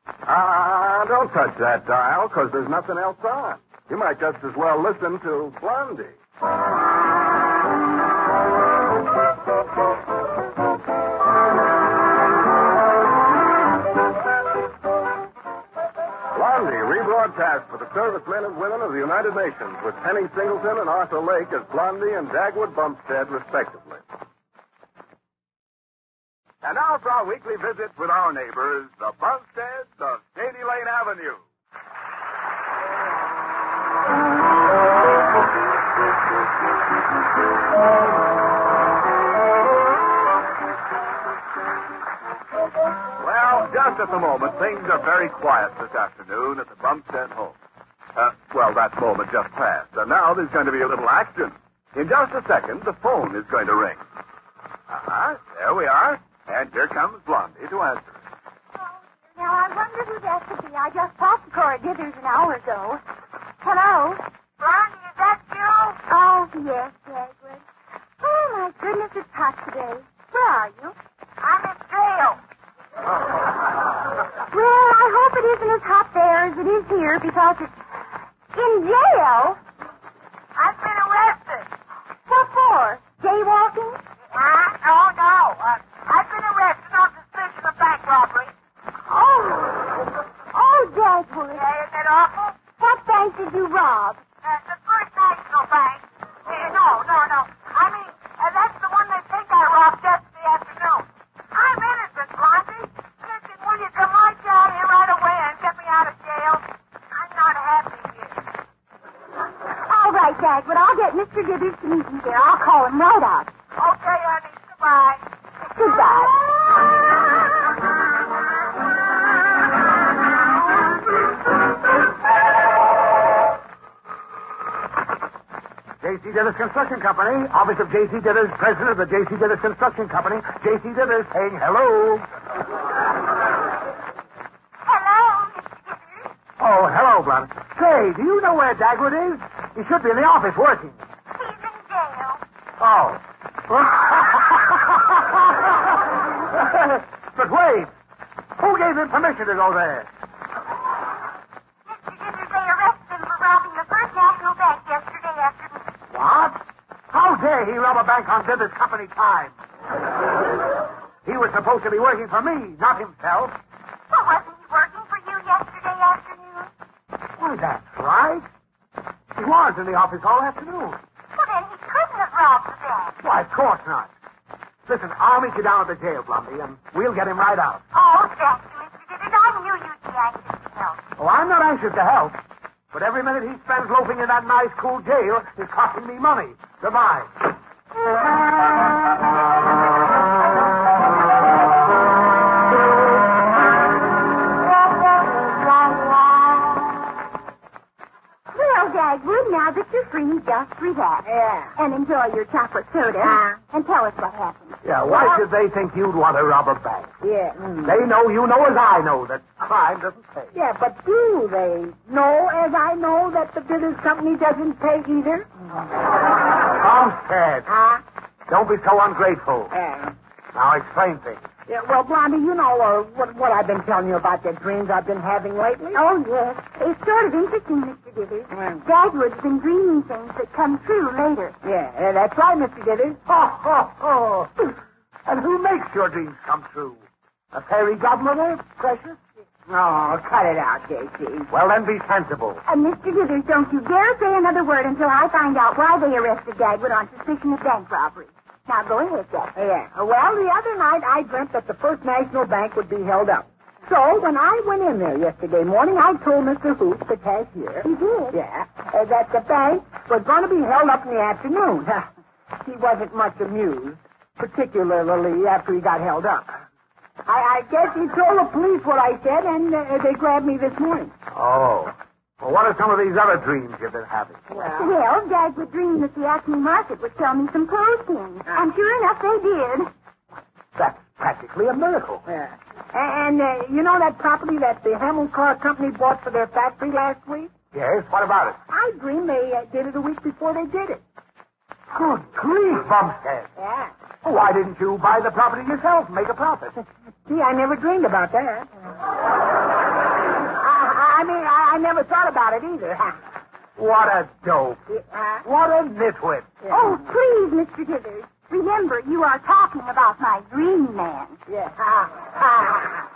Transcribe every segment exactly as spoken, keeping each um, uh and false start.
Ah, uh, don't touch that dial, because there's nothing else on. You might just as well listen to Blondie. Blondie, rebroadcast for the servicemen and women of the United Nations with Penny Singleton and Arthur Lake as Blondie and Dagwood Bumpstead, respectively. And now for our weekly visit with our neighbors, the Bumpsteads of Shady Lane Avenue. Well, just at the moment, things are very quiet this afternoon at the Bumpstead home. Uh, well, that moment just passed, and now there's going to be a little action. In just a second, the phone is going to ring. Uh-huh, there we are. And here comes Blondie to answer it. Oh, now, I wonder who that could be. I just talked to Cora Dithers an hour ago. Hello? Blondie, is that you? Oh, yes, Dagwood. Oh, my goodness, it's hot today. Where are you? I'm in jail. Well, I hope it isn't as hot there as it is here, because it's in jail. I've been arrested. What for? Jaywalking? Uh, oh, no. Uh, I've been arrested on suspicion of bank robbery. Oh. Oh, Dagwood. Yeah, isn't it awful? What bank did you rob? Uh, the First National Bank. Uh, no, no, no. I mean, uh, that's the one they think I robbed yesterday afternoon. I'm innocent, Blondie. Listen, will you come right down here right away and get me out of jail? I'm not happy here. All right, Dagwood. I'll get Mister Dithers to meet you there. I'll call him right out. Okay, honey. Goodbye. Goodbye. J C. Dithers Construction Company. Office of J C. Dithers, president of the J C. Dithers Construction Company. J C. Dithers saying hello. Hello, Mister Dithers. Oh, hello, Blondie. Say, do you know where Dagwood is? He should be in the office working. He's in jail. Oh. But wait. Who gave him permission to go there? Mister Dithers, they arrested him for robbing the First National Bank yesterday afternoon. What? How dare he rob a bank on Dithers Company time? He was supposed to be working for me, not himself. Well, wasn't he working for you yesterday afternoon? Why, that's right. He was in the office all afternoon. Well, then he couldn't have robbed the bank. Why, of course not. Listen, I'll meet you down at the jail, Blondie, and we'll get him right out. Oh, thank you, Mister Dithers. I knew you'd be anxious to help. Oh, I'm not anxious to help. But every minute he spends loafing in that nice, cool jail is costing me money. Goodbye. Well, Dagwood, now that you're free, just relax. Yeah. And enjoy your chocolate soda. Uh. And tell us what happened. Yeah, why should they think you'd want to rob a bank? Yeah. Mm. They know, you know as I know, that crime doesn't pay. Yeah, but do they know, as I know, that the Dithers Company doesn't pay either? Bumstead, Huh? don't be so ungrateful. Yeah. Now explain things. Yeah, well, Blondie, you know uh, what, what I've been telling you about the dreams I've been having lately? Oh, yes. It's sort of interesting, Mister Dithers. Mm. Dagwood's been dreaming things that come true later. Yeah, yeah, that's right, Mister Dithers. Ho, ho, ho. And who makes your dreams come true? A fairy godmother, precious? Oh, cut it out, J C. Well, then be sensible. And Mister Dithers, don't you dare say another word until I find out why they arrested Dagwood on suspicion of bank robbery. Now, go ahead, Jack. Yeah. Well, the other night I dreamt that the First National Bank would be held up. So when I went in there yesterday morning, I told Mister Hoot, the cashier. You did? Yeah, uh, that the bank was going to be held up in the afternoon. He wasn't much amused, particularly after he got held up. I, I guess he told the police what I said, and uh, they grabbed me this morning. Oh. Well, what are some of these other dreams you've been having? Well, Well, Dagwood dreamed that the Acme Market would sell me some clothespins. And sure enough, they did. That's practically a miracle. yeah. And, uh, you know that property that the Hamilcar Company bought for their factory last week? Yes, what about it? I dreamed they uh, did it a week before they did it. Good grief, Bumstead. Yeah. Why didn't you buy the property yourself and make a profit? Gee, I never dreamed about that. I never thought about it either. What a dope. Uh, What a nitwit. oh, please, Mister Dithers. Remember, you are talking about my dream man. Yeah. Ah, ah,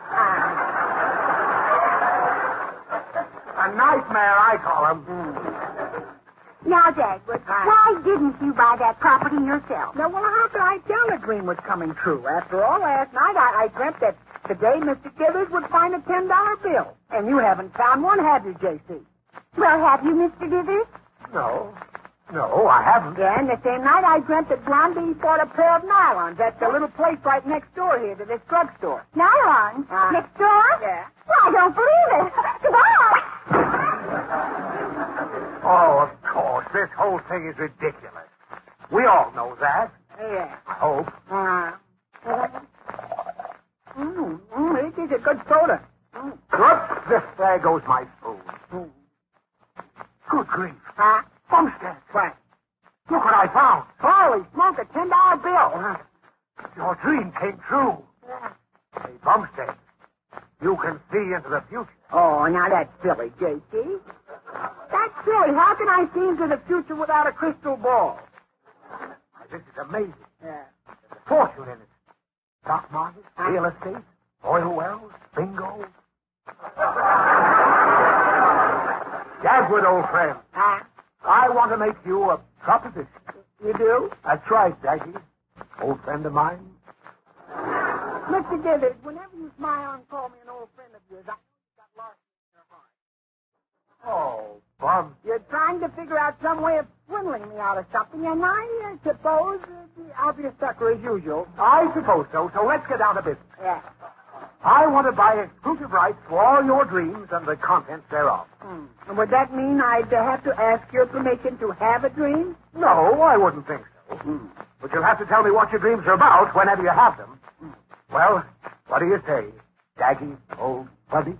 ah. A nightmare, I call him. Now, Dagwood, why didn't you buy that property yourself? Now, well, how could I tell the dream was coming true? After all, last night I, I dreamt that today Mister Dithers would find a ten dollar bill. And you haven't found one, have you, J C? Well, have you, Mister Dithers? No. No, I haven't. Yeah, and the same night I dreamt that Blondie bought a pair of nylons at the little place right next door here to this drugstore. Nylon? Uh, Next door? Yeah. Well, I don't believe it. Goodbye. Oh, of course. This whole thing is ridiculous. We all know that. Yeah. I hope. Uh, mm, mm, it is a good soda. Mm. Whoops, there goes my spoon. Mm. Good grief. Huh? Bumstead. What? Look what I found. Holy smoke, a ten dollar bill. Your dream came true. Yeah. Hey, Bumstead, you can see into the future. Oh, now that's silly, J C. That's silly. How can I see into the future without a crystal ball? Why, this is amazing. Yeah. There's a fortune in it. Stock market, real estate, oil wells, bingo. Dagwood, old friend. Huh? I want to make you a proposition. You do? That's right, Daggy. Old friend of mine. Mister Dithers, whenever you smile and call me an old friend of yours, I know you've got lost in your heart. Oh, Bum. You're trying to figure out some way of swindling me out of something, and I uh, suppose uh, I'll be a sucker as usual. I suppose so, so let's get down to business. Yeah. I want to buy exclusive rights to all your dreams and the contents thereof. Hmm. And would that mean I'd uh, have to ask your permission to have a dream? No, I wouldn't think so. Hmm. But you'll have to tell me what your dreams are about whenever you have them. Hmm. Well, what do you say, Daggy, old buddy?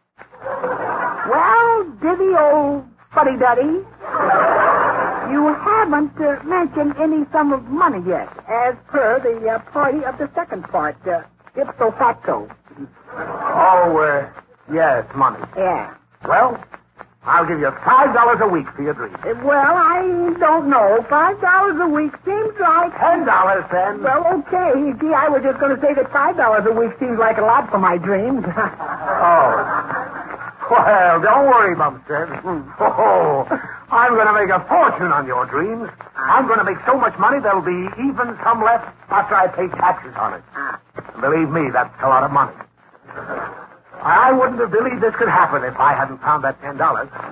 Well, Divvy, old fuddy-duddy, you haven't uh, mentioned any sum of money yet, as per the uh, party of the second part, uh, ipso facto. Oh, uh, yes, money. Yeah. Well, I'll give you five dollars a week for your dream. Uh, well, I don't know. Five dollars a week seems like... Ten dollars, then. Well, okay. Gee, I was just going to say that five dollars a week seems like a lot for my dreams. Oh. Well, don't worry, Bumstead. Oh, I'm going to make a fortune on your dreams. I'm going to make so much money there'll be even some left after I pay taxes on it. Believe me, that's a lot of money. I wouldn't have believed this could happen if I hadn't found that ten dollars. Look,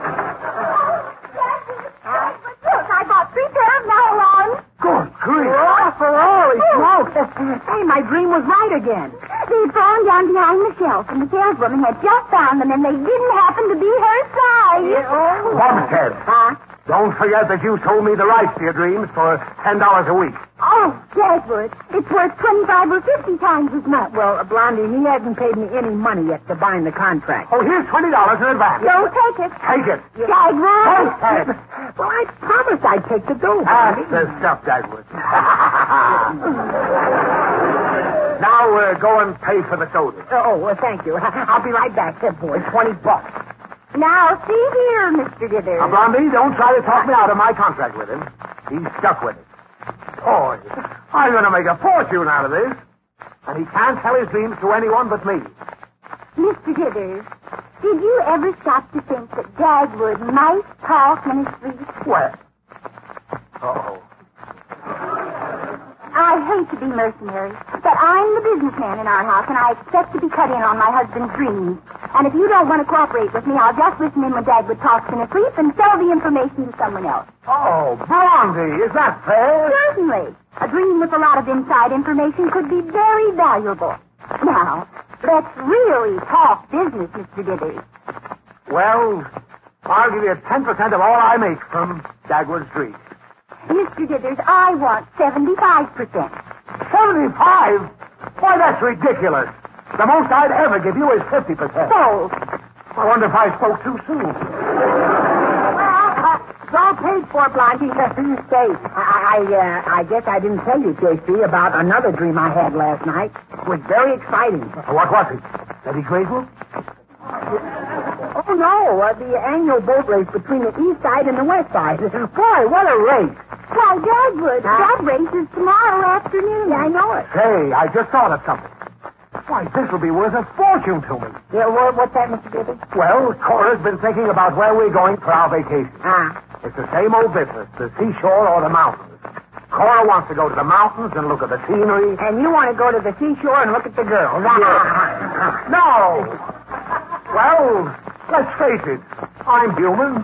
I bought three pairs of nylon. Good grief. Oh, for holy smoke. Hey, my dream was right again. They'd fallen down behind the shelf, and the saleswoman had just found them, and they didn't happen to be her size. Yeah, oh. Bumstead. Huh? Don't forget that you sold me the rights to your dreams for ten dollars a week. Oh, Dagwood, it's worth twenty-five or fifty times as much. Well, Blondie, he hasn't paid me any money yet to bind the contract. Oh, here's twenty dollars in advance. Don't take it. Take it. Dagwood. Don't take it. Well, I promised I'd take the dough. That's the stuff, Dagwood. Now, uh, go and pay for the soda. Oh, well, thank you. I'll be right back. Here, boy, twenty bucks. Now, see here, Mister Dithers. Now, Blondie, don't try to talk me out of my contract with him. He's stuck with it. Boy, I'm going to make a fortune out of this. And he can't tell his dreams to anyone but me. Mister Dithers, did you ever stop to think that Dagwood might talk in his sleep? Well. Uh-oh. I hate to be mercenary, but I'm the businessman in our house, and I expect to be cut in on my husband's dreams. And if you don't want to cooperate with me, I'll just listen in when Dagwood talks in his sleep and sell the information to someone else. Oh, Blondie, is that fair? Certainly. A dream with a lot of inside information could be very valuable. Now, let's really talk business, Mister Dithers. Well, I'll give you ten percent of all I make from Dagwood's dreams. Mister Dithers, I want seventy-five percent. seventy-five? Why, that's ridiculous. The most I'd ever give you is fifty percent. So? I wonder if I spoke too soon. Well, uh, it's all paid for, Blondie. Say, I, I, uh, I guess I didn't tell you, J C, about another dream I had last night. It was very exciting. What was it? Eddie Grayson? Oh, no, uh, the annual boat race between the east side and the west side. Boy, what a race. Why, Dagwood, Huh? that race is tomorrow afternoon. Yeah, I know it. Say, I just thought of something. Why, this will be worth a fortune to me. Yeah, what, what's that, Mister Gibby? Well, Cora's been thinking about where we're going for our vacation. Ah. It's the same old business, the seashore or the mountains. Cora wants to go to the mountains and look at the scenery. And you want to go to the seashore and look at the girls. No! Well, let's face it, I'm human.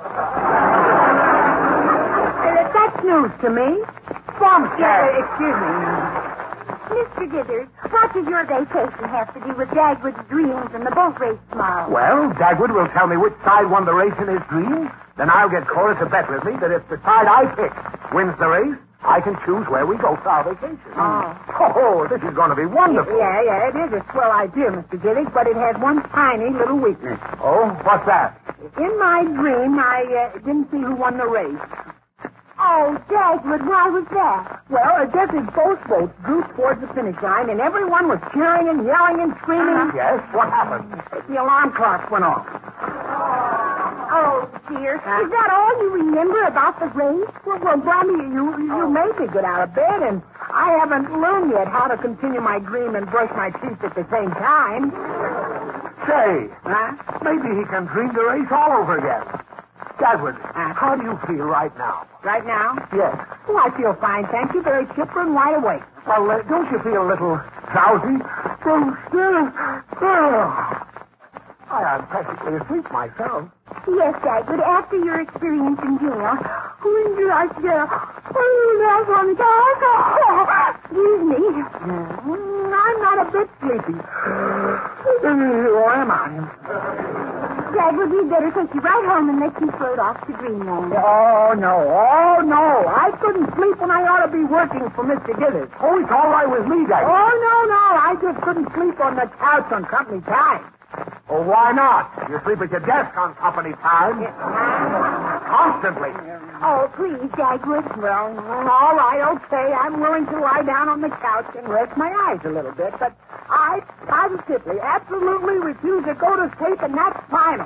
Uh, that's news to me. Bumstead! Yeah, excuse me. Mister Dithers, what does your vacation have to do with Dagwood's dreams and the boat race tomorrow? Well, Dagwood will tell me which side won the race in his dream. Then I'll get Cora to bet with me that if the side I pick wins the race, I can choose where we go for our vacation. Oh. Oh, this is going to be wonderful. Yeah, yeah, it is a swell idea, Mister Gillig, but it has one tiny little weakness. Oh, what's that? In my dream, I uh, didn't see who won the race. Oh, Dagwood, why was that? Well, uh, just as both boats drew towards the finish line, and everyone was cheering and yelling and screaming, Yes, what happened? the alarm clocks went off. Oh, dear. Is that all you remember about the race? Well, well Blondie, you, you made me get out of bed, and I haven't learned yet how to continue my dream and brush my teeth at the same time. Say, Huh? maybe he can dream the race all over again. Dagwood, Huh? how do you feel right now? Right now? Yes. Oh, I feel fine, thank you. Very chipper and wide awake. Well, uh, don't you feel a little drowsy? Oh, still. Oh. I am practically asleep myself. Yes, Dagwood, after your experience in jail. When did I jail? Oh, that's on the Excuse me. Mm, I'm not a bit sleepy. Or am I? Dagwood, we'd better take you right home and let you float off to Greenland. Oh, no. Oh, no. I couldn't sleep when I ought to be working for Mister Githers. Oh, it's all right with me, Oh, Dagwood. no, no. I just couldn't sleep on the couch on company time. Oh, why not? You sleep at your desk on company time. Constantly. Oh, please, Dagwood. Well, all right, okay. I'm willing to lie down on the couch and rest my eyes a little bit, but I positively, absolutely refuse to go to sleep, and that's final.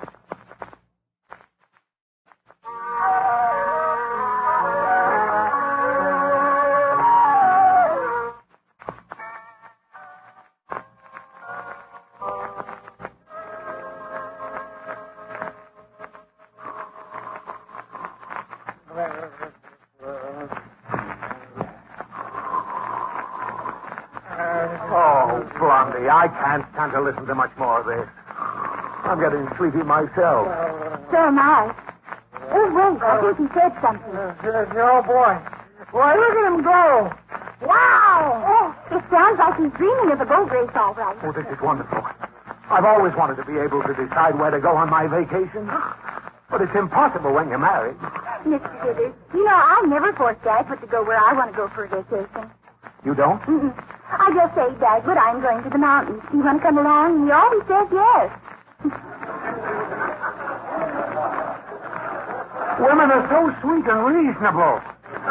Oh, Blondie, I can't stand to listen to much more of this. I'm getting sleepy myself. So am I. Oh, wait, I think he said something. Oh, boy. Boy, look at him go. Wow! Oh, it sounds like he's dreaming of the boat race, all right. Oh, this is wonderful. I've always wanted to be able to decide where to go on my vacation. But it's impossible when you're married. Mister Dithers, you know, I never force Dagwood to go where I want to go for a vacation. You don't? Mm-mm. I just say, Dagwood, I'm going to the mountains. Do you want to come along? And he always says yes. Women are so sweet and reasonable.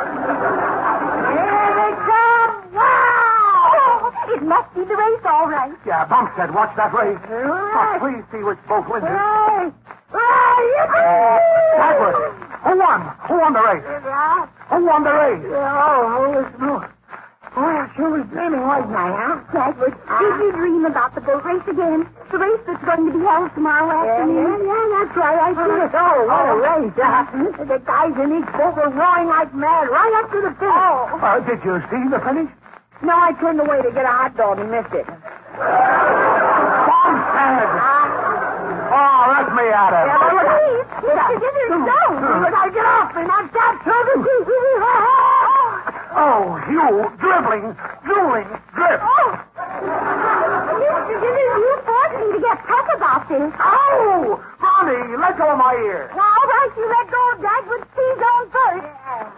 Here they come! Wow! Oh, it must be the race, all right. Yeah, Bumstead, watch that race. right. Oh, please see which boat wins it. Hey! Hey! Dagwood, who won? Who won the race? Yeah. Who won the race? Oh, holy smoke. Boy, I sure was dreaming, wasn't I, huh? Dagwood, did you dream about the boat race again? The race that's going to be held tomorrow Yeah, afternoon? yeah, yeah, that's right. I did. Oh, what a race. Uh, the guys in each boat were roaring like mad right up to the finish. Oh. Uh, did you see the finish? No, I turned away to get a hot dog and missed it. Bumstead! Oh, let me at it. Yeah, but look, Please, Mister Dithers, don't. look, I get off me, not stop serving. Oh, you dribbling, drooling, drip. Oh! Mister Dithers, you forced me to get tough about this. Oh! Bonnie, let go of my ear. Now, all right, you let go of Dagwood's T-zone first.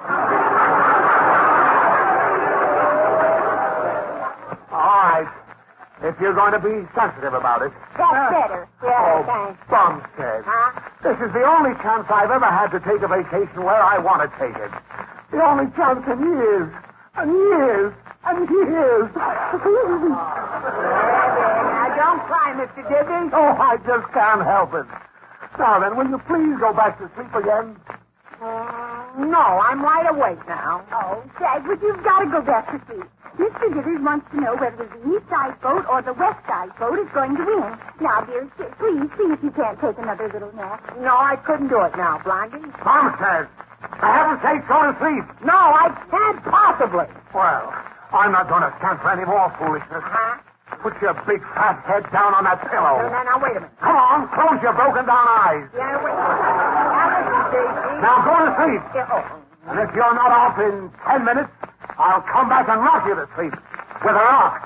All right. If you're going to be sensitive about it. That's better. Oh, thanks. Bumstead. Huh? This is the only chance I've ever had to take a vacation where I want to take it. The only chance in years, and years, and years. Now, don't cry, Mister Dibby. Oh, I just can't help it. Now then, will you please go back to sleep again? Mm, no, I'm wide awake now. Oh, Dagwood, you've got to go back to sleep. Mister Dithers wants to know whether the east side boat or the west side boat is going to win. Now, dear, please see if you can't take another little nap. No, I couldn't do it now, Blondie. Mom says, for heaven's sake, go to sleep. No, I can't possibly. Well, I'm not going to stand for any more foolishness. Huh? Put your big fat head down on that pillow. No, no, now, wait a minute. Come on, close your broken down eyes. Yeah, wait. Now, listen, Daisy. Now go to sleep. Yeah, oh. And if you're not off in ten minutes, I'll come back and rock you to sleep with a rock.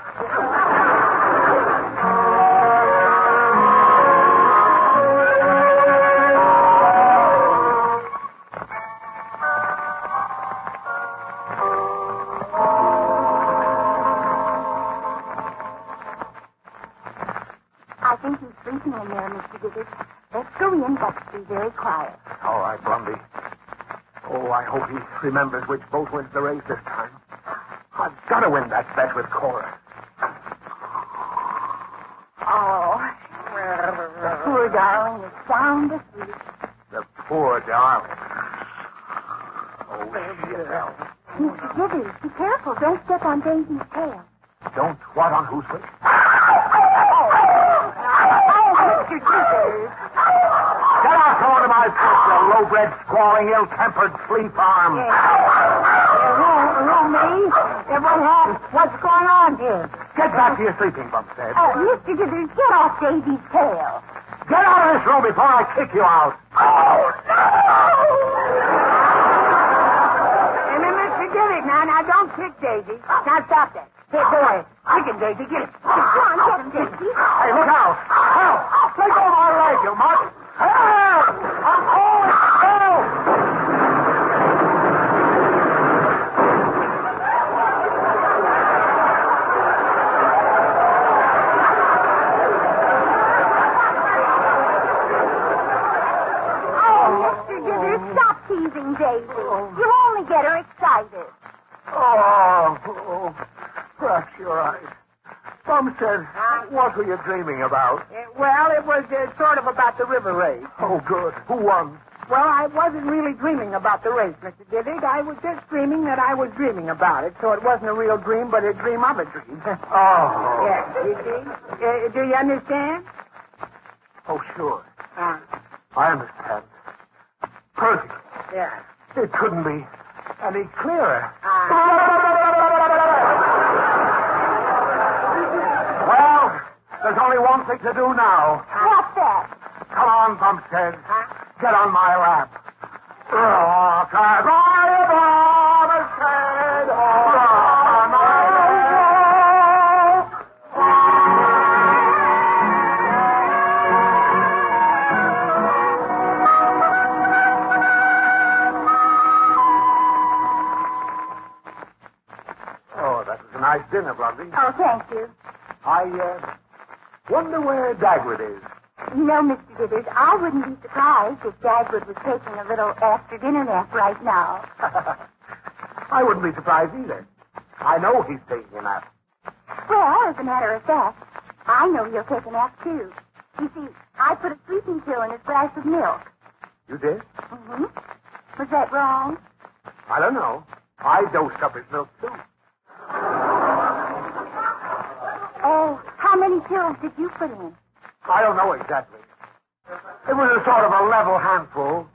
I think he's sleeping in there, Mister Dithers. Let's go in, but be very quiet. All right, Blondie. Oh, I hope he remembers which boat wins the race this time. I've got to win that bet with Cora. Oh, the poor darling is sound asleep. The poor darling. Oh, shit, Al. Mister Dithers, be careful. Don't step on Daisy's tail. Don't what on whose way? Mister Dithers. Get out from under my foot, you low-bred, squalling, ill-tempered flea farm. Who, who, me? Yeah, what happened? What's going on here? Get back to your sleeping, Bumstead. Oh, Mister Dithers, get off Daisy's tail. Get out of this room before I kick you out. Oh, no! Hey, Mister Dibby, now, now, don't kick Daisy. Now, stop that. Here, go ahead. Kick him, Daisy. Get him. Come on, get him, Daisy. Hey, look out. Help! Let go of my leg, you mutt. Help! I'm cold. Help! Oh, Mister Dithers, stop teasing Daisy. You only get her excited. Oh, oh, bless your eyes. Bumstead, what were you dreaming about? Uh, well, it was uh, sort of about the river race. Oh, good. Who won? Well, I wasn't really dreaming about the race, Mister Dibby. I was just dreaming that I was dreaming about it, so it wasn't a real dream, but a dream of a dream. Oh. Yeah, you see? Uh, do you understand? Oh, sure. Uh, I understand. Perfect. yeah. It couldn't be any clearer. Well, there's only one thing to do now. What's that? Come on, Bumstead. Get on my lap. Rock and roll, Bumstead. Rock on my lap. Oh, that was a nice dinner, Blondie. Oh, thank you. I, uh, wonder where Dagwood is. You know, Mister Dithers, I wouldn't be surprised if Dagwood was taking a little after-dinner nap right now. I wouldn't be surprised either. I know he's taking a nap. Well, as a matter of fact, I know he'll take a nap, too. You see, I put a sleeping pill in his glass of milk. You did? Mm-hmm. Was that wrong? I don't know. I dosed up his milk, too. Oh, how many pills did you put in? I don't know exactly. It was a sort of a level handful.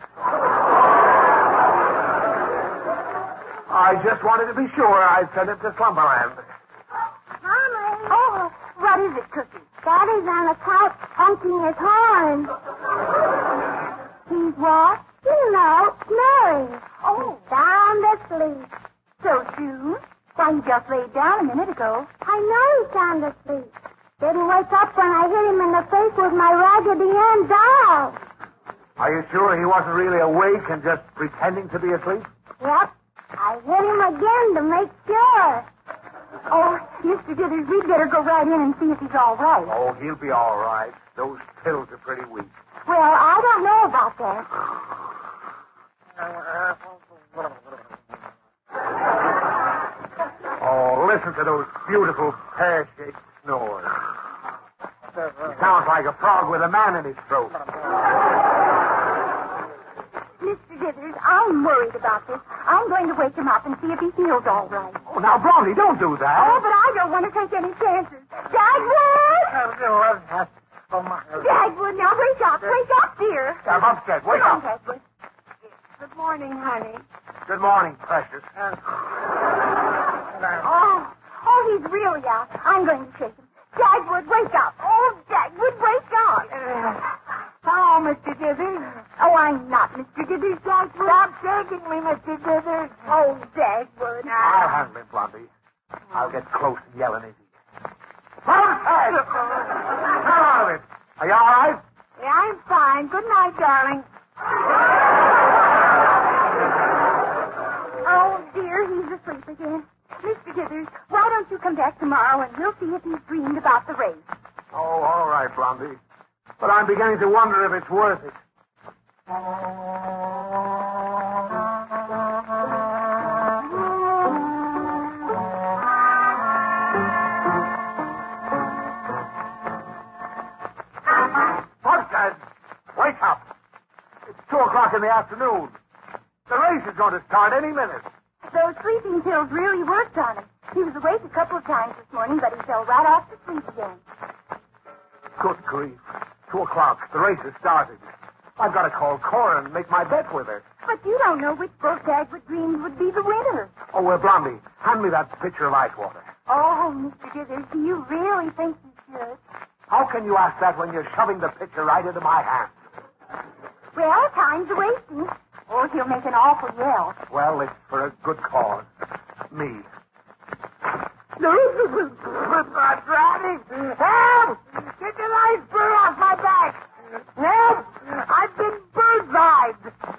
I just wanted to be sure I'd send it to Slumberland. Mommy. Oh, what is it, Cookie? Daddy's on the couch honking his horn. He's what? You know, snoring. Oh, sound asleep. So soon? Why, he just laid down a minute ago. I know he's sound asleep. Didn't wake up when I hit him in the face with my Raggedy Ann doll. Are you sure he wasn't really awake and just pretending to be asleep? Yep. I hit him again to make sure. Oh, Mister Dithers, we'd better go right in and see if he's all right. Oh, he'll be all right. Those pills are pretty weak. Well, I don't know about that. Oh, listen to those beautiful pear-shaped snores. He sounds like a frog with a man in his throat. Mister Dithers, I'm worried about this. I'm going to wake him up and see if he feels all right. Oh, now, Blondie, don't do that. Oh, but I don't want to take any chances. Dagwood! Dagwood, now wake up. Wake up, dear. Uh, Bumstead, wake Come up. on, Dagwood. Good morning, honey. Good morning, precious. Oh, oh, he's really out. I'm going to shake him. Dagwood, wake up. Oh, Dagwood, wake up. Oh, Mister Dithers. Oh, I'm not Mister Dithers, Dagwood. Stop shaking me, Mister Dithers. Oh, Dagwood. I'll handle him, Blondie. I'll get close and yell in his ear. Bumstead! Come out of it. Are you all right? Yeah, I'm fine. Good night, darling. Oh, dear, he's asleep again. Mister Dithers, why don't you come back tomorrow and we'll see if he's dreamed about the race. Oh, all right, Blondie. But I'm beginning to wonder if it's worth it. Bumstead, wake up. It's two o'clock in the afternoon. The race is going to start any minute. Those sleeping pills really worked on him. He was awake a couple of times this morning, but he fell right off to sleep again. Good grief. Two o'clock. The race has started. I've got to call Cora and make my bet with her. But you don't know which boat Dagwood dreamed would be the winner. Oh, well, Blondie, hand me that pitcher of ice water. Oh, Mister Dithers, do you really think you should? How can you ask that when you're shoving the pitcher right into my hand? Well, time's a-wasting. Or he'll make an awful yell. Well, it's for a good cause. Me. Daddy, help! Get the ice bird off my back. Help! I've been bird-eyed.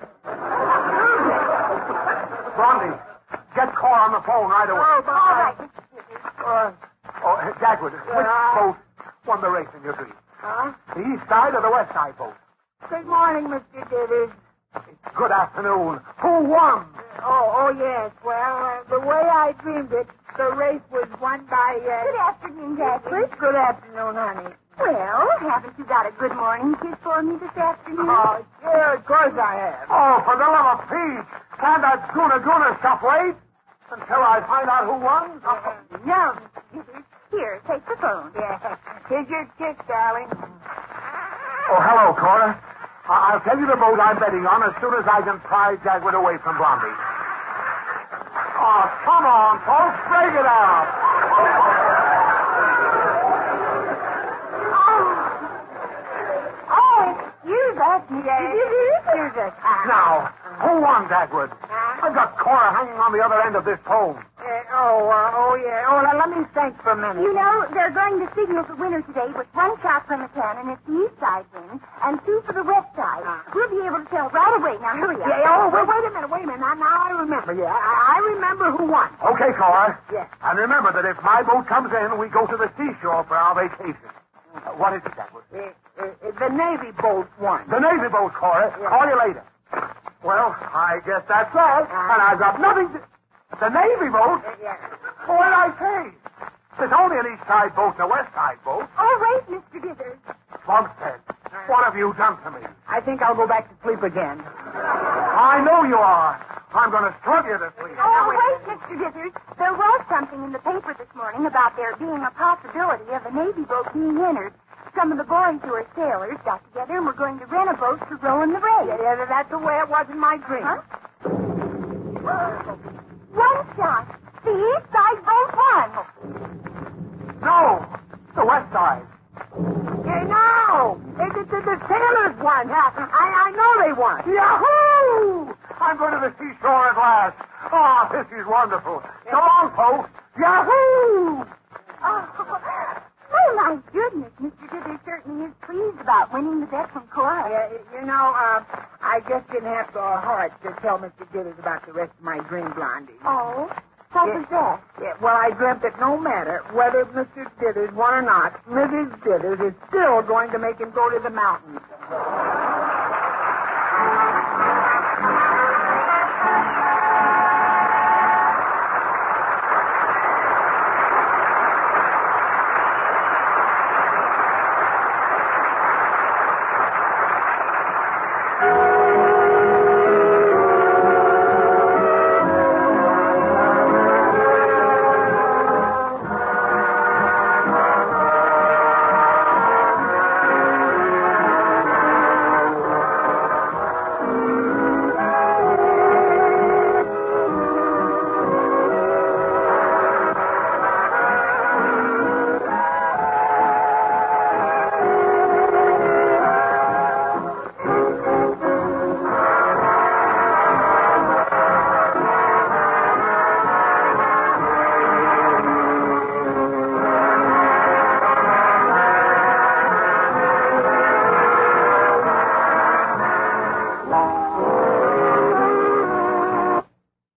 Blondie, get Cora on the phone right away. Oh, All right, Mister Dithers. Uh, oh, Dagwood, which Yeah. boat won the race in your dream? Huh? The east side or the west side boat? Good morning, Mister Dithers. Good afternoon. Who won? Oh, oh, yes. Well, uh, the way I dreamed it, the race was won by... Uh, Good afternoon, Dagwood. Good afternoon, honey. Well, haven't you got a good morning kiss for me this afternoon? Oh, yeah, of course I have. Oh, for the love of Pete. Can't that Guna Guna stuff wait until I find out who won? No, Mister Dithers. Here, take the phone. Yeah. Here's your kiss, darling. Oh, hello, Cora. I- I'll tell you the boat I'm betting on as soon as I can pry Dagwood away from Blondie. Oh, come on, folks. Break it up. Oh, you that's me. Yes. Here's a car. Now, who won, Dagwood? I've got Cora hanging on the other end of this phone. Uh, oh, uh, oh, yeah. Oh, now, let me think for a minute. You know, they're going to signal the winner today with one shot from a cannon if the east side wins and two for the west side. We'll be able to tell right away. Now, hurry up. Yeah, oh, wait, wait a minute, wait a minute. Now, now I remember. Yeah, I, I remember who won. Okay, Cora. Yes. And remember that if my boat comes in, we go to the seashore for our vacation. Uh, what is it, Dagwood? Uh, uh, the Navy boat won. The Navy boat, Cora. Call you later. Well, I guess that's all. And I've got nothing to... The Navy boat? Uh, yeah. What did I say? There's only an east side boat and a west side boat. Oh, wait, Mister Dithers. Bumstead, what have you done to me? I think I'll go back to sleep again. I know you are. I'm going to struggle you to sleep. Oh, wait, Mister Dithers. There was something in the paper this morning about there being a possibility of a Navy boat being entered. Some of the boys who are sailors got together and were going to rent a boat to row in the race. Yeah, yeah, that's the way it was in my dream. Huh? One shot. The east side boat won. No, the west side. Hey, no! It, it, the, the sailors won. I, I, I know they won. Yahoo! I'm going to the seashore at last. Oh, this is wonderful. Come on, folks. Yahoo! Oh, oh, my goodness. Mister Dithers certainly is pleased about winning the bet from Cora. Yeah, you know, uh, I just didn't have the heart to tell Mister Dithers about the rest of my dream, Blondie. Oh? What was that? Yeah, well, I dreamt that no matter whether Mister Dithers won or not, Missus Dithers is still going to make him go to the mountains.